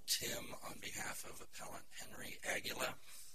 Tim on behalf of Appellant Henry Aguila.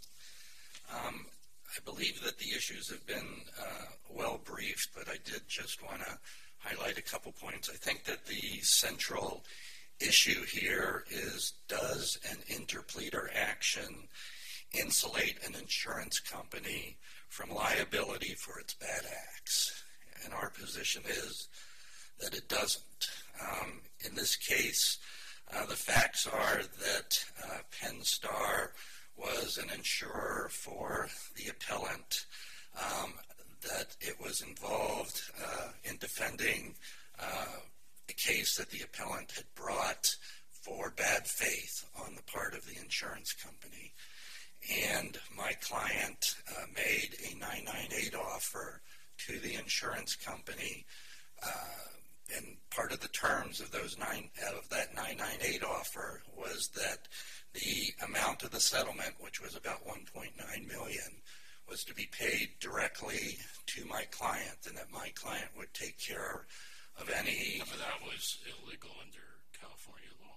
I believe that the issues have been well briefed, but I did just want to highlight a couple points. I think that the central issue here is, does an interpleader action insulate an insurance company from liability for its bad acts? And our position is that it doesn't. In this case, the facts are that Pennstar was an insurer for the appellant, that it was involved in defending a case that the appellant had brought for bad faith on the part of the insurance company. And my client made a 998 offer to the insurance company, and part of the terms of that 998 offer was that the amount of the settlement, which was about $1.9 million, was to be paid directly to my client, and that my client would take care of any... But that was illegal under California law.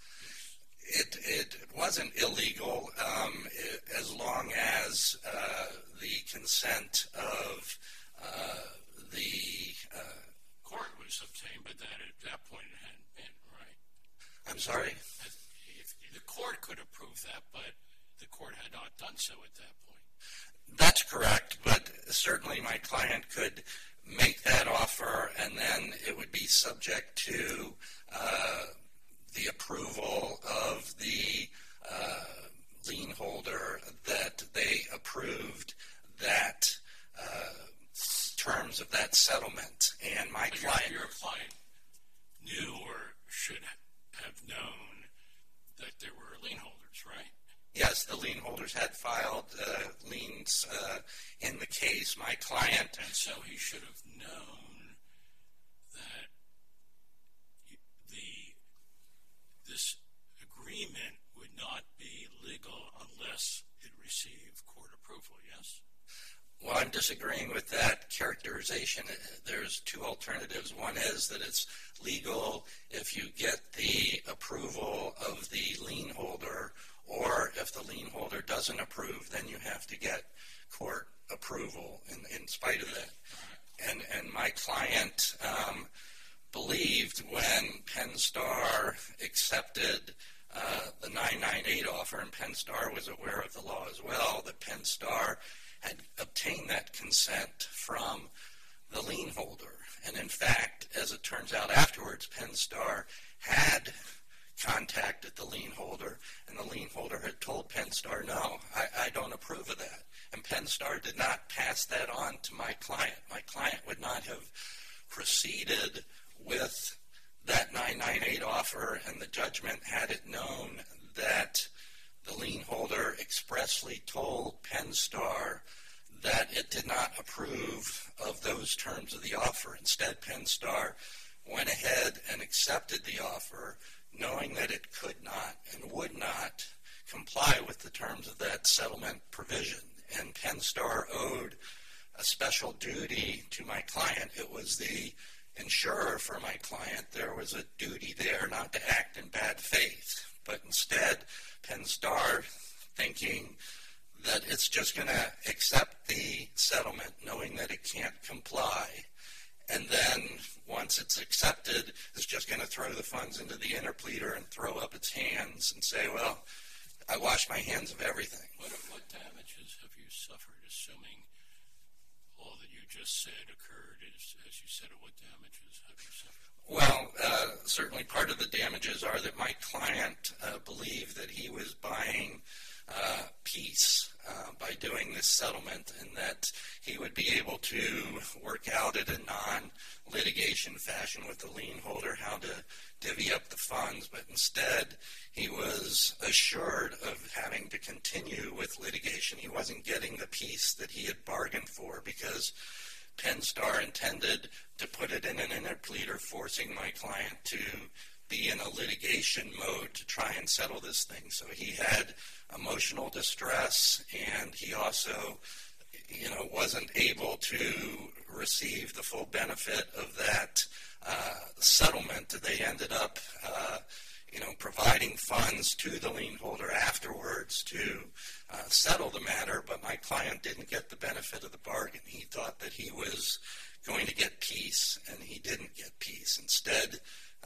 It wasn't illegal as long as the consent of the... court was obtained, but that at that point it hadn't been, right? I'm sorry? The court could approve that, but the court had not done so at that point. That's correct, but certainly my client could make that offer, and then it would be subject to the approval of the lien holder that they approved that terms of that settlement. And my client... Your client knew or should have known that there were lien holders, right? Yes, the lien holders had filed liens in the case. My client... And so he should have known that this agreement would not be legal unless it received court approval, yes? Well, I'm disagreeing with that characterization. There's two alternatives. One is that it's legal if you get the approval of the lien holder, or if the lien holder doesn't approve, then you have to get court approval in spite of that. And my client believed when Pennstar accepted the 998 offer, and Pennstar was aware of the law as well, that Pennstar had obtained that consent from the lien holder. And in fact, as it turns out afterwards, Pennstar had contacted the lien holder, and the lien holder had told Pennstar, no, I don't approve of that. And Pennstar did not pass that on to my client. My client would not have proceeded with that 998 offer and the judgment had it known that the lien holder expressly told Pennstar that it did not approve of those terms of the offer. Instead, Pennstar went ahead and accepted the offer, knowing that it could not and would not comply with the terms of that settlement provision. And Pennstar owed a special duty to my client. It was the insurer for my client. There was a duty there not to act in bad faith. But instead, Pennstar, thinking that it's just going to accept the settlement, knowing that it can't comply, and then once it's accepted, it's just going to throw the funds into the interpleader and throw up its hands and say, well, I wash my hands of everything. What damages have you suffered, assuming all that you just said occurred? As you said, what damages have you suffered? Well, certainly part of the damages are that my client believed that he was buying peace by doing this settlement, and that he would be able to work out in a non-litigation fashion with the lien holder how to divvy up the funds, but instead he was assured of having to continue with litigation. He wasn't getting the peace that he had bargained for because Pennstar intended to put it in an interpleader, forcing my client to be in a litigation mode to try and settle this thing. So he had emotional distress, and he also, wasn't able to receive the full benefit of that settlement. They ended up, providing providing funds to the lien holder afterwards to settle the matter, but my client didn't get the benefit of the bargain. He thought that he was going to get peace, and he didn't get peace. Instead,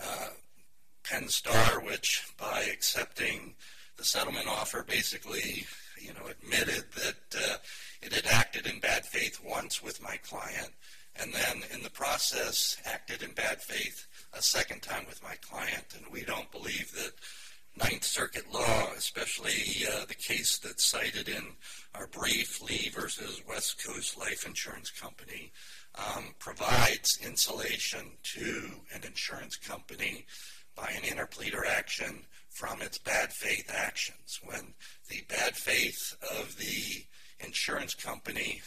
PennStar, which by accepting the settlement offer basically admitted that it had acted in bad faith once with my client, and then in the process acted in bad faith a second time with my client. And we don't believe that Ninth Circuit law, especially the case that's cited in our brief, Lee versus West Coast Life Insurance Company, provides insulation to an insurance company by an interpleader action from its bad faith actions. When the bad faith of the insurance company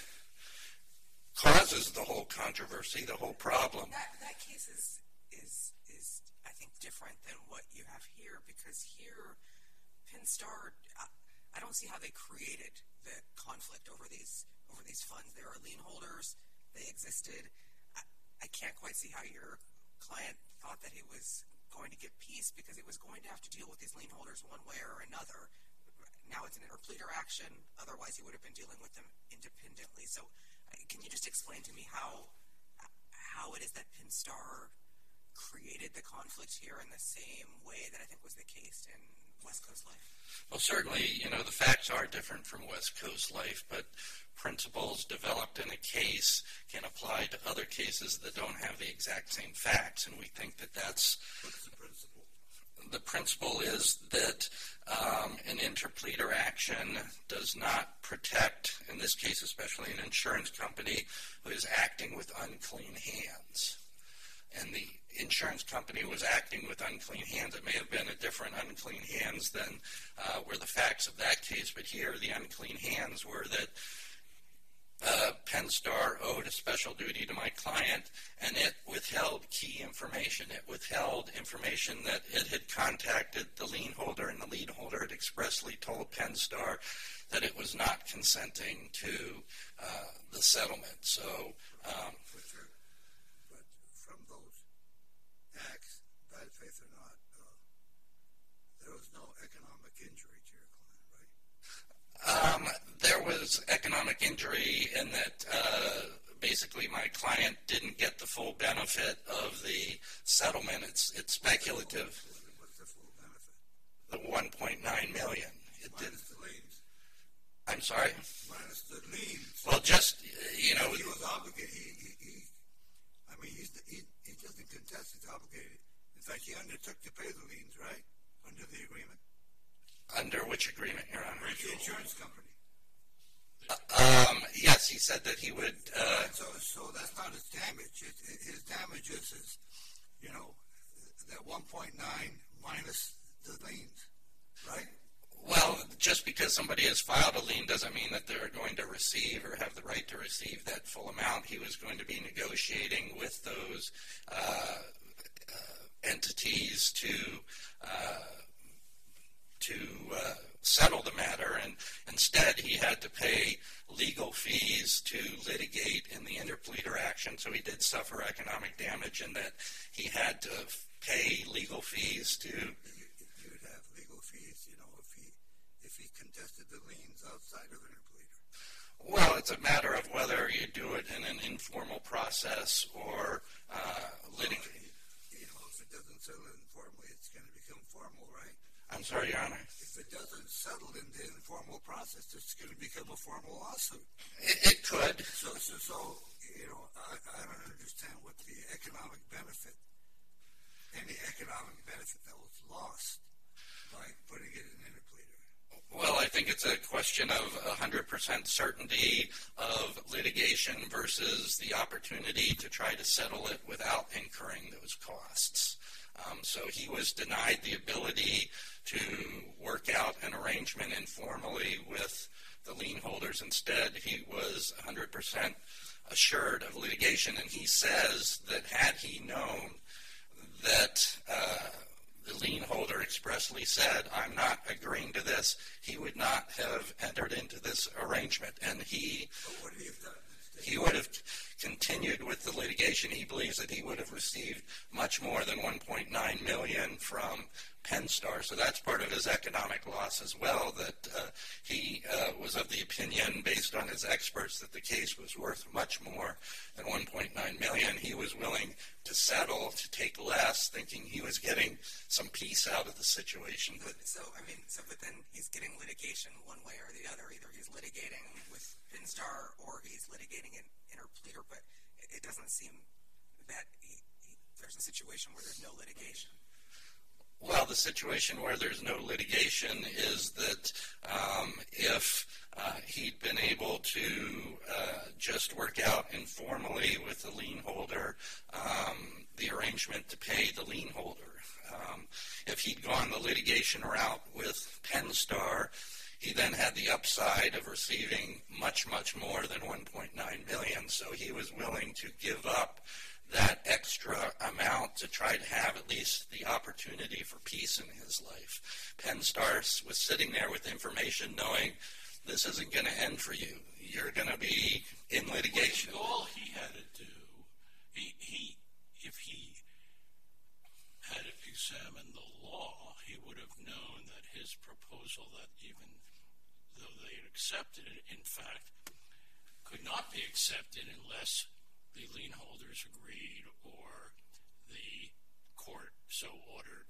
causes the whole controversy, the whole problem. That case is I think different than what you have here, because here PennStar, I don't see how they created the conflict over these funds. There are lien holders, they existed. I can't quite see how your client thought that he was going to get peace, because he was going to have to deal with these lien holders one way or another. Now it's an interpleader action, otherwise he would have been dealing with them independently. So can you just explain to me how it is that PennStar created the conflict here in the same way that I think was the case in West Coast Life? Well, certainly, the facts are different from West Coast Life, but principles developed in a case can apply to other cases that don't have the exact same facts, and we think that that's... What's the principle? The principle is that an interpleader action does not protect, in this case especially, an insurance company who is acting with unclean hands. And the insurance company was acting with unclean hands. It may have been a different unclean hands than were the facts of that case, but here the unclean hands were that PennStar owed a special duty to my client, and it withheld key information. It withheld information that it had contacted the lien holder, and the lien holder had expressly told PennStar that it was not consenting to the settlement. So, but from those acts, bad faith or not, there was no economic injury to your client, right? There was economic injury in that basically my client didn't get the full benefit of the settlement. It's speculative. What's the full benefit? The $1.9 million. Minus the liens. I'm sorry? Minus the liens. Well, just, He was obligated. He doesn't contest. He's obligated. In fact, he undertook to pay the liens, right? Under the agreement. Under which agreement, Your Honor? With the insurance company. Yes, he said that he would... So that's not his damage. His damage is that 1.9 minus the liens, right? Well, just because somebody has filed a lien doesn't mean that they're going to receive or have the right to receive that full amount. He was going to be negotiating with those entities to settle the matter, and instead he had to pay legal fees to litigate in the interpleader action. So he did suffer economic damage in that he had to pay legal fees to... You would have legal fees, if he contested the liens outside of the interpleader. Well, it's a matter of whether you do it in an informal process or litigate. If it doesn't settle informally, it's going to become formal, right? I'm sorry, Your Honor. If it doesn't settle in the informal process, it's going to become a formal lawsuit. It could. So I don't understand what the economic benefit, any economic benefit that was lost by putting it in interpleader. Well, I think it's a question of 100% certainty of litigation versus the opportunity to try to settle it without incurring those costs. So he was denied the ability to work out an arrangement informally with the lien holders. Instead, he was 100% assured of litigation, and he says that had he known that the lien holder expressly said, I'm not agreeing to this, he would not have entered into this arrangement. And he... But would he have done this? he would have continued with the litigation. He believes that he would have received much more than $1.9 million from Pennstar. So that's part of his economic loss as well, that he was of the opinion, based on his experts, that the case was worth much more than $1.9 million. He was willing to settle, to take less, thinking he was getting some peace out of the situation. But then he's getting litigation one way or the other. Either he's litigating with Pennstar or he's litigating an interpleader, but it doesn't seem that there's a situation where there's no litigation. Well, the situation where there's no litigation is that if he'd been able to just work out informally with the lien holder the arrangement to pay the lien holder. If he'd gone the litigation route with Pennstar, he then had the upside of receiving much, much more than $1.9 million. So he was willing to give up that extra amount to try to have at least the opportunity for peace in his life. Pennstar was sitting there with information, knowing this isn't going to end for you. You're going to be in litigation. All he had to do, if he had examined the law, he would have known that his proposal, that even though they had accepted it, in fact, could not be accepted unless the lien holders agreed or the court so ordered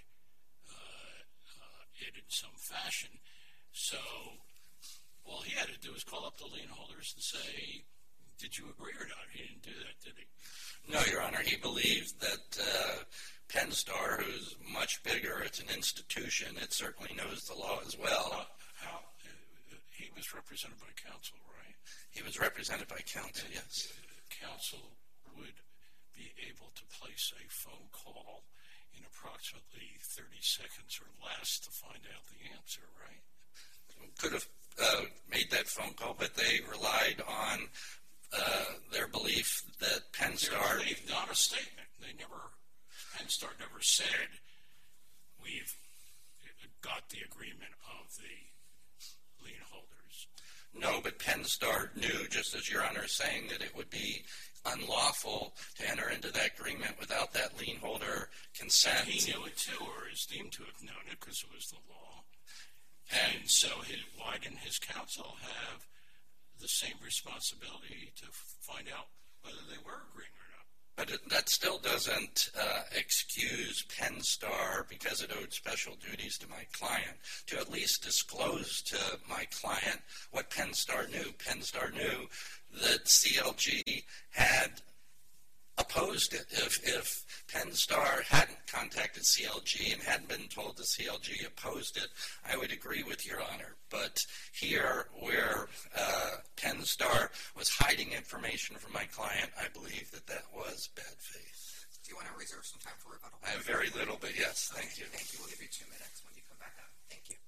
it in some fashion. So all he had to do was call up the lien holders and say, did you agree or not? He didn't do that, did he? No, Your Honor. He believed that Pennstar, who's much bigger, it's an institution, it certainly knows the law as well. He was represented by counsel, right? He was represented by counsel, yes. Counsel would be able to place a phone call in approximately 30 seconds or less to find out the answer, right? Could have made that phone call, but they relied on their belief that Pennstar... Not a statement. Pennstar never said, we've got the agreement of the lien holders. No, but Pennstar knew, just as Your Honor is saying, that it would be unlawful to enter into that agreement without that lien holder consent. He knew it too, or is deemed to have known it because it was the law. And so why didn't his counsel have the same responsibility to find out whether they were agreeing or not? But that still doesn't excuse Pennstar, because it owed special duties to my client, to at least disclose to my client what Pennstar knew. Pennstar knew that CLG had opposed it. If Pennstar hadn't contacted CLG and hadn't been told that CLG opposed it, I would agree with Your Honor. But here, where Pennstar was hiding information from my client, I believe that was bad faith. Do you want to reserve some time for rebuttal? I have very little, but yes, thank you. Thank you. We'll give you 2 minutes when you come back up. Thank you.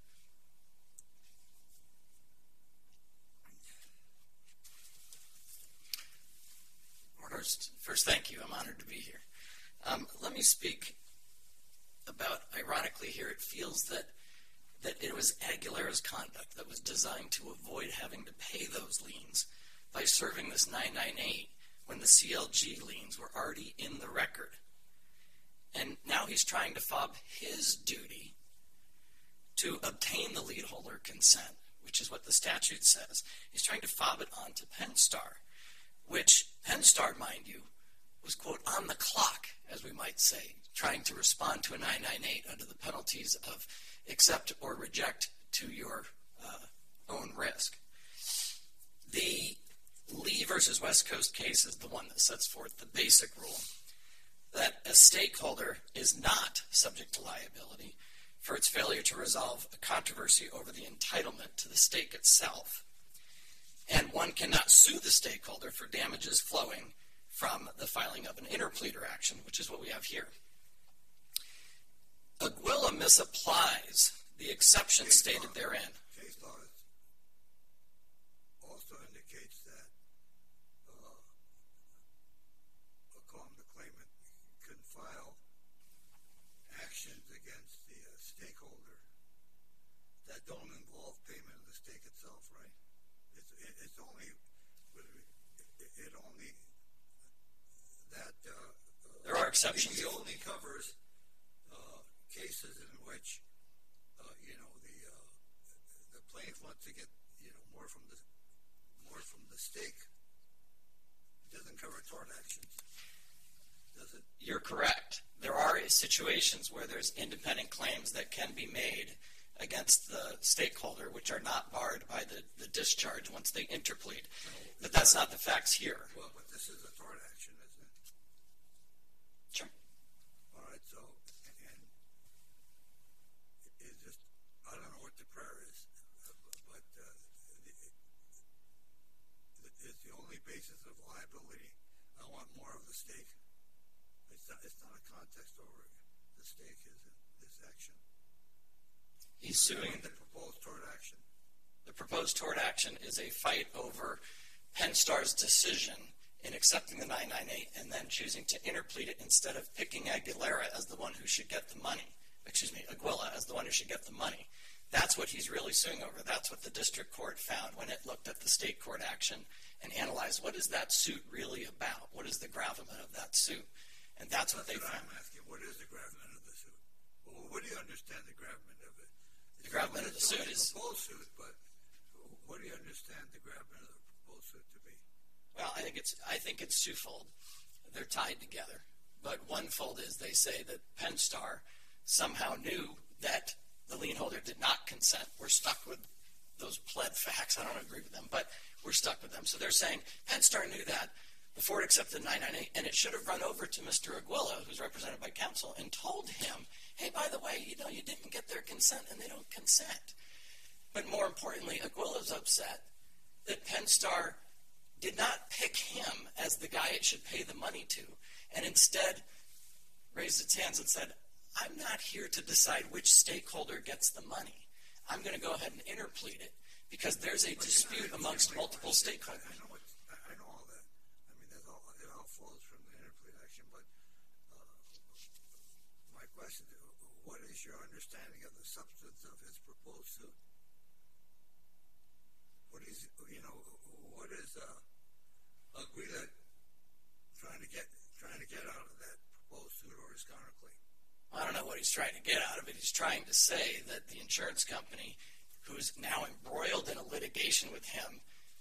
First, thank you. I'm honored to be here. Let me speak about, ironically here, it feels that it was Aguilera's conduct that was designed to avoid having to pay those liens by serving this 998 when the CLG liens were already in the record. And now he's trying to fob his duty to obtain the lien holder consent, which is what the statute says. He's trying to fob it onto Pennstar, which Pennstar, mind you, was, quote, on the clock, as we might say, trying to respond to a 998 under the penalties of accept or reject to your own risk. The Lee versus West Coast case is the one that sets forth the basic rule that a stakeholder is not subject to liability for its failure to resolve a controversy over the entitlement to the stake itself. And one cannot sue the stakeholder for damages flowing from the filing of an interpleader action, which is what we have here. Aguila misapplies the exception stated therein. Case law also indicates that the claimant can file actions against the stakeholder that don't involve payment of the stake itself, right? It's only exceptions. He only covers cases in which, the plaintiff wants to get, more from the stake. It doesn't cover tort actions, does it? You're correct. There are situations where there's independent claims that can be made against the stakeholder, which are not barred by the discharge once they interplead. But that's not the facts here. Well, but this is a tort action, isn't it? Sure. All right, so, and it's just, I don't know what the prayer is, but it's the only basis of liability. I want more of the stake. It's not a contest over the stake, is it, this action? He's suing. The proposed tort action. The proposed tort action is a fight over Penn-Star's decision in accepting the 998 and then choosing to interplead it instead of picking Aguilera as the one who should get the money. Aguila as the one who should get the money. That's what he's really suing over. That's what the district court found when it looked at the state court action and analyzed what is that suit really about? What is the gravamen of that suit? And that's what they found. I'm asking, what is the gravamen of the suit? Well, what do you understand the gravamen of it? The gravamen of the suit is... It's a proposed suit, but what do you understand the gravamen of the proposed suit to be? Well, I think it's twofold. They're tied together. But one fold is they say that Penn-Star somehow knew that the lien holder did not consent. We're stuck with those pled facts. I don't agree with them, but we're stuck with them. So they're saying Penn-Star knew that before it accepted 998, and it should have run over to Mr. Aguila, who's represented by counsel, and told him, hey, by the way, you didn't get their consent, and they don't consent. But more importantly, Aguila's upset that Penn-Star did not pick him as the guy it should pay the money to, and instead raised its hands and said, I'm not here to decide which stakeholder gets the money. I'm going to go ahead and interplead it because there's a dispute amongst multiple stakeholders. I know all that. I mean, it all flows from the interplead action, but my question is, what is your understanding of the substance of his proposed suit? What is Aguila trying to get out of that proposed suit or his counterclaim? I don't know what he's trying to get out of it. He's trying to say that the insurance company, who's now embroiled in a litigation with him,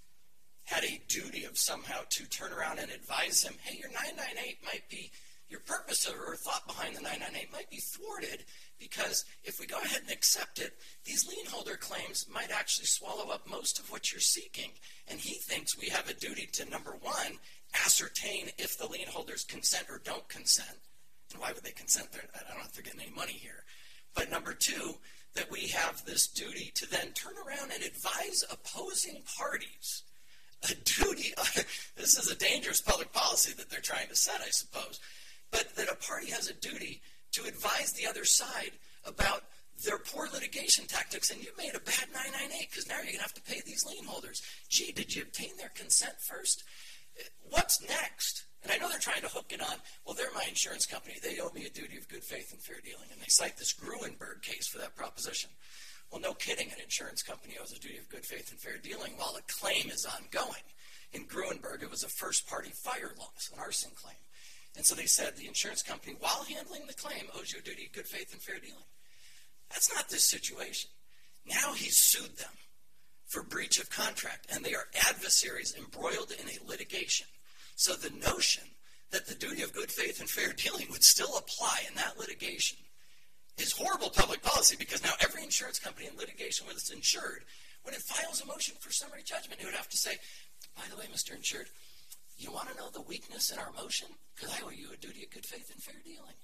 had a duty of somehow to turn around and advise him, hey, your 998 might be, your purpose or thought behind the 998 might be thwarted because if we go ahead and accept it, these lien holder claims might actually swallow up most of what you're seeking. And he thinks we have a duty to, number one, ascertain if the lien holders consent or don't consent. And why would they consent? I don't know if they're getting any money here. But number two, that we have this duty to then turn around and advise opposing parties. A duty, this is a dangerous public policy that they're trying to set, I suppose. But that a party has a duty to advise the other side about their poor litigation tactics, and you made a bad 998 because now you're going to have to pay these lien holders. Gee, did you obtain their consent first? What's next? And I know they're trying to hook it on, well, they're my insurance company. They owe me a duty of good faith and fair dealing. And they cite this Gruenberg case for that proposition. Well, no kidding, an insurance company owes a duty of good faith and fair dealing while a claim is ongoing. In Gruenberg, it was a first-party fire loss, an arson claim. And so they said the insurance company, while handling the claim, owes you a duty of good faith and fair dealing. That's not this situation. Now he's sued them for breach of contract, and they are adversaries embroiled in a litigation. So the notion that the duty of good faith and fair dealing would still apply in that litigation is horrible public policy because now every insurance company in litigation with its insured, when it files a motion for summary judgment, it would have to say, by the way, Mr. Insured, you want to know the weakness in our motion? Because I owe you a duty of good faith and fair dealing.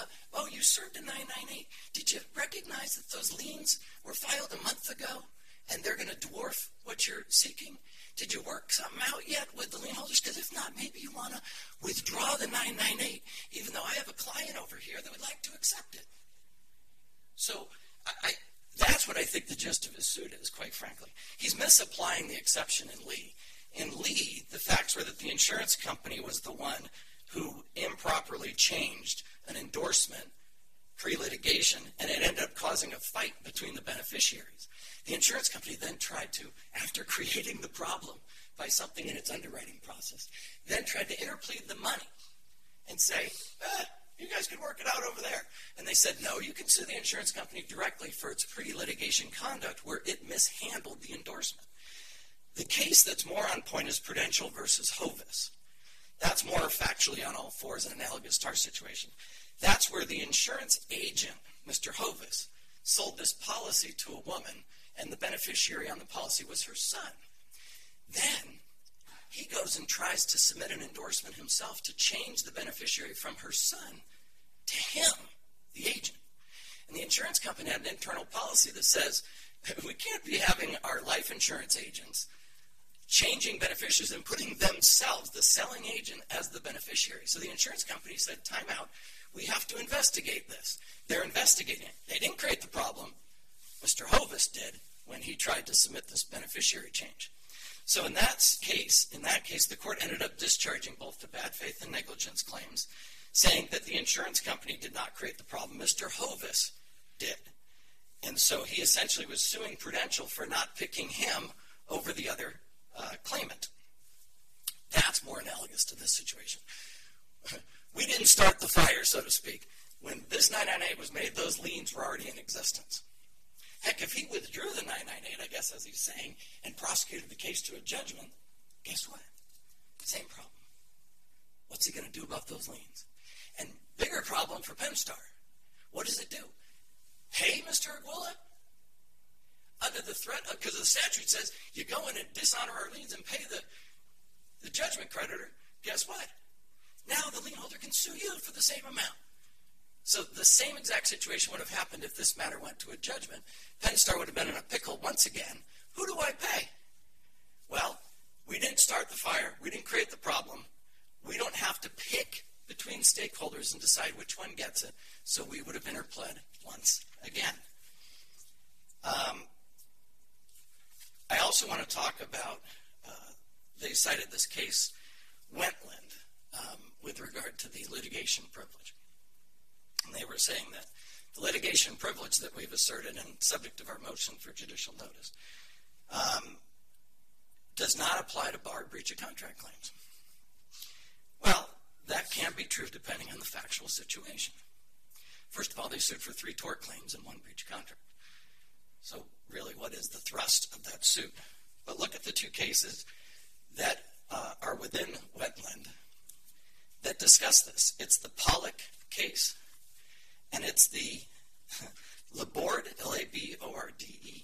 You served a 998. Did you recognize that those liens were filed a month ago and they're going to dwarf what you're seeking? Did you work something out yet with the lien holders? Because if not, maybe you want to withdraw the 998, even though I have a client over here that would like to accept it. So that's what I think the gist of his suit is, quite frankly. He's misapplying the exception in Lee. In Lee, the facts were that the insurance company was the one who improperly changed an endorsement pre-litigation, and it ended up causing a fight between the beneficiaries. The insurance company then tried to, after creating the problem by something in its underwriting process, then tried to interplead the money and say, You guys can work it out over there. And they said, no, you can sue the insurance company directly for its pre-litigation conduct where it mishandled the endorsement. The case that's more on point is Prudential versus Hovis. That's more factually on all fours and analogous to our situation. That's where the insurance agent, Mr. Hovis, sold this policy to a woman, and the beneficiary on the policy was her son. Then he goes and tries to submit an endorsement himself to change the beneficiary from her son to him, the agent. And the insurance company had an internal policy that says, we can't be having our life insurance agents changing beneficiaries and putting themselves, the selling agent, as the beneficiary. So the insurance company said, time out, we have to investigate this. They're investigating it. They didn't create the problem. Mr. Hovis did when he tried to submit this beneficiary change. So in that case, the court ended up discharging both the bad faith and negligence claims, saying that the insurance company did not create the problem. Mr. Hovis did. And so he essentially was suing Prudential for not picking him over the other claimant. That's more analogous to this situation. We didn't start the fire, so to speak. When this 998 was made, those liens were already in existence. Heck, if he withdrew the 998, I guess as he's saying, and prosecuted the case to a judgment, guess what? Same problem. What's he going to do about those liens? And bigger problem for Penstar. What does it do? Hey, Mr. Aguila, under the threat of, because the statute says you go in and dishonor our liens and pay the judgment creditor, guess what? Now the lien holder can sue you for the same amount. So the same exact situation would have happened if this matter went to a judgment. Penstar would have been in a pickle once again. Who do I pay? Well, we didn't start the fire. We didn't create the problem. We don't have to pick between stakeholders and decide which one gets it. So we would have interpled once again. I also want to talk about, they cited this case, Wentland, with regard to the litigation privilege. And they were saying that the litigation privilege that we've asserted and subject of our motion for judicial notice does not apply to bar breach of contract claims. Well, that can be true depending on the factual situation. First of all, they sued for 3 tort claims and 1 breach of contract. So really, what is the thrust of that suit? But look at the 2 cases that are within Wetland that discuss this. It's the Pollock case, and it's the Laborde, L-A-B-O-R-D-E.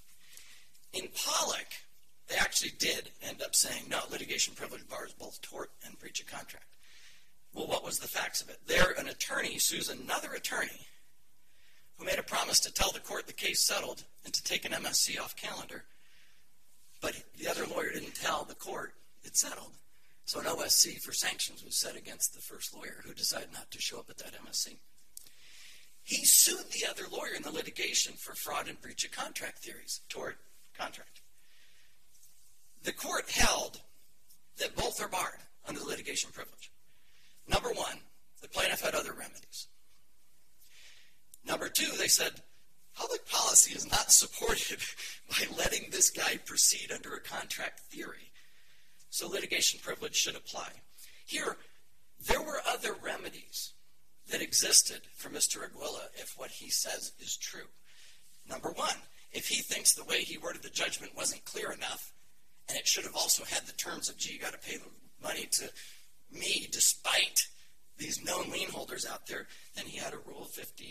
In Pollock, they actually did end up saying, no, litigation privilege bars both tort and breach of contract. Well, what was the facts of it? There, an attorney sues another attorney who made a promise to tell the court the case settled and to take an MSC off calendar, but the other lawyer didn't tell the court it settled. So an OSC for sanctions was set against the first lawyer who decided not to show up at that MSC. He sued the other lawyer in the litigation for fraud and breach of contract theories, tort, contract. The court held that both are barred under the litigation privilege. Number 1, the plaintiff had other remedies. Number 2, they said, public policy is not supported by letting this guy proceed under a contract theory. So litigation privilege should apply. Here, there were other remedies that existed for Mr. Aguila if what he says is true. Number 1, if he thinks the way he worded the judgment wasn't clear enough, and it should have also had the terms of, gee, you got to pay the money to me despite these known lien holders out there, then he had a Rule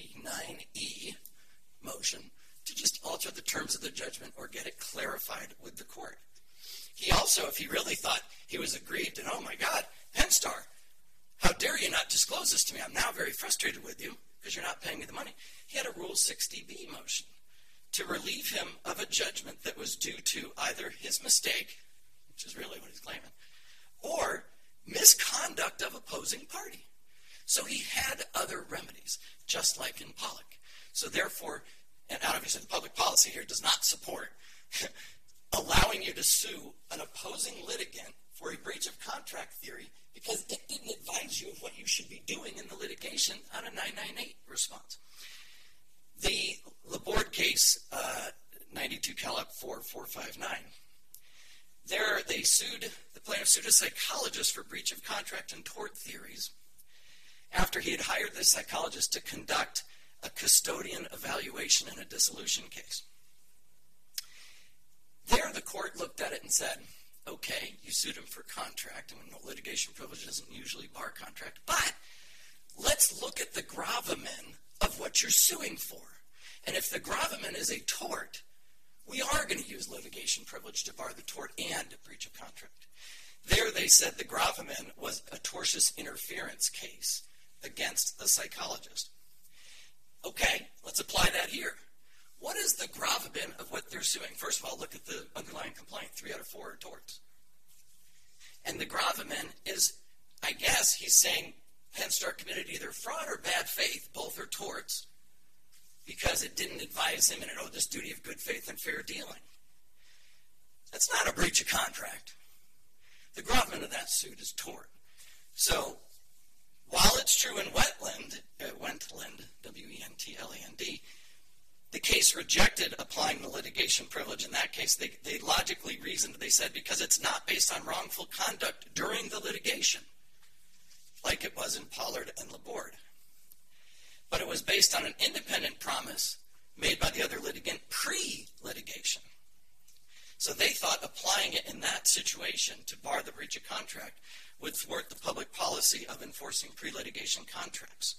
59E motion to just alter the terms of the judgment or get it clarified with the court. He also, if he really thought he was aggrieved and, oh my God, Penstar, how dare you not disclose this to me? I'm now very frustrated with you because you're not paying me the money. He had a Rule 60B motion to relieve him of a judgment that was due to either his mistake, which is really what he's claiming, or misconduct of opposing party. So he had other remedies, just like in Pollock. So therefore, and obviously the public policy here does not support allowing you to sue an opposing litigant for a breach of contract theory because it didn't advise you of what you should be doing in the litigation on a 998 response. The Laborde case, 92 Calop 4459, there the plaintiff sued a psychologist for breach of contract and tort theories. after he had hired this psychologist to conduct a custodian evaluation in a dissolution case. There, the court looked at it and said, okay, you sued him for contract, and litigation privilege doesn't usually bar contract, but let's look at the gravamen of what you're suing for. And if the gravamen is a tort, we are going to use litigation privilege to bar the tort and breach of contract. There they said the gravamen was a tortious interference case against the psychologist. Okay, let's apply that here. What is the gravamen of what they're suing? First of all, look at the underlying complaint. 3 out of 4 are torts. And the gravamen is, I guess, he's saying Penn-Star committed either fraud or bad faith, both are torts, because it didn't advise him and it owed this duty of good faith and fair dealing. That's not a breach of contract. The gravamen of that suit is tort. So, while it's true in Wentland, W-E-N-T-L-A-N-D, the case rejected applying the litigation privilege. In that case, they logically reasoned, they said, because it's not based on wrongful conduct during the litigation, like it was in Pollard and Laborde. But it was based on an independent promise made by the other litigant pre-litigation. So they thought applying it in that situation to bar the breach of contract would thwart the public policy of enforcing pre-litigation contracts.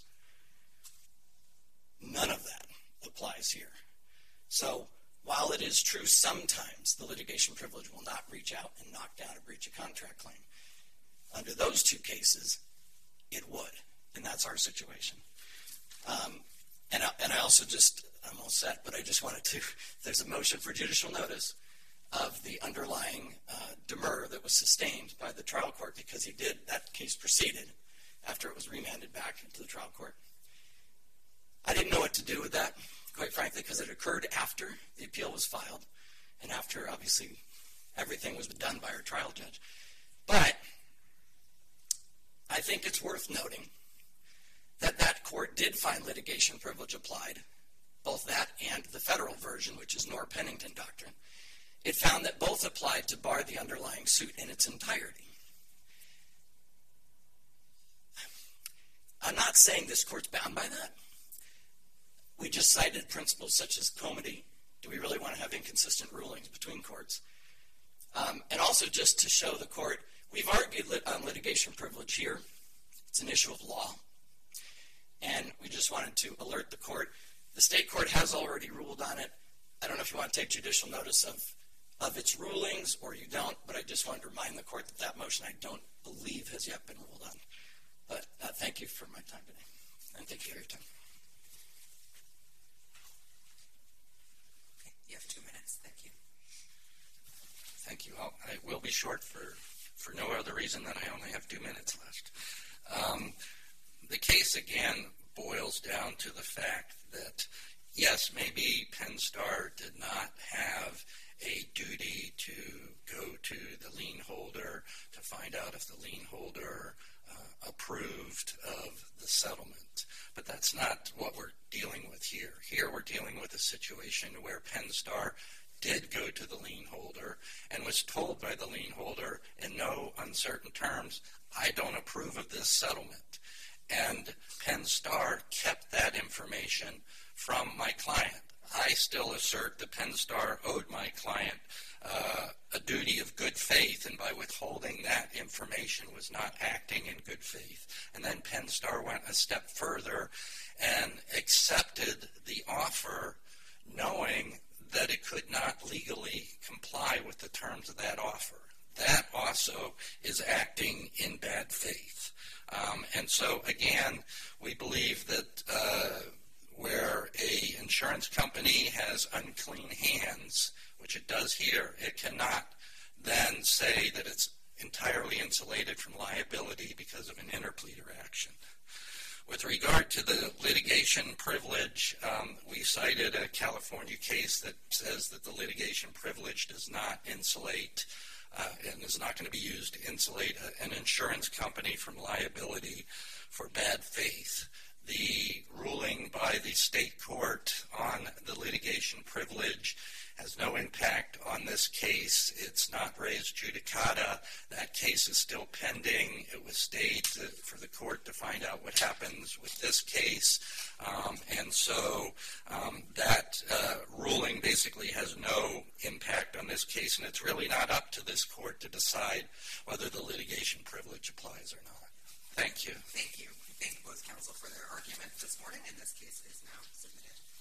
None of that applies here. So while it is true sometimes the litigation privilege will not reach out and knock down a breach of contract claim, under those two cases, it would. And that's our situation. And I also I'm all set, but I just wanted to, there's a motion for judicial notice of the underlying demur that was sustained by the trial court because that case proceeded after it was remanded back into the trial court. I didn't know what to do with that, quite frankly, because it occurred after the appeal was filed and after, obviously, everything was done by our trial judge. But I think it's worth noting that court did find litigation privilege applied, both that and the federal version, which is Knorr-Pennington doctrine. It found that both applied to bar the underlying suit in its entirety. I'm not saying this court's bound by that. We just cited principles such as comity. Do we really want to have inconsistent rulings between courts? And also just to show the court, we've argued on litigation privilege here. It's an issue of law. And we just wanted to alert the court. The state court has already ruled on it. I don't know if you want to take judicial notice of its rulings or you don't, but I just wanted to remind the court that motion I don't believe has yet been ruled on. But thank you for my time today. And thank you for your time. Okay, you have 2 minutes. Thank you. Thank you. I will be short for no other reason than I only have 2 minutes left. The case, again, boils down to the fact that, yes, maybe Penn-Star did not have a duty to go to the lien holder to find out if the lien holder approved of the settlement. But that's not what we're dealing with here. Here we're dealing with a situation where Penn-Star did go to the lien holder and was told by the lien holder in no uncertain terms, I don't approve of this settlement. And Penn-Star kept that information from my client. I still assert that Penn-Star owed my client a duty of good faith, and by withholding that information was not acting in good faith. And then Penn-Star went a step further and accepted the offer knowing that it could not legally comply with the terms of that offer. That also is acting in bad faith. And so, again, we believe that where a insurance company has unclean hands, which it does here, it cannot then say that it's entirely insulated from liability because of an interpleader action. With regard to the litigation privilege, we cited a California case that says that the litigation privilege does not insulate and is not going to be used to insulate an insurance company from liability for bad faith. The ruling by the state court on the litigation privilege has no impact on this case. It's not raised judicata. That case is still pending. It was stayed for the court to find out what happens with this case. And so that ruling basically has no impact on this case, and it's really not up to this court to decide whether the litigation privilege applies or not. Thank you. Thank you. We thank both counsel for their argument this morning, and this case is now submitted.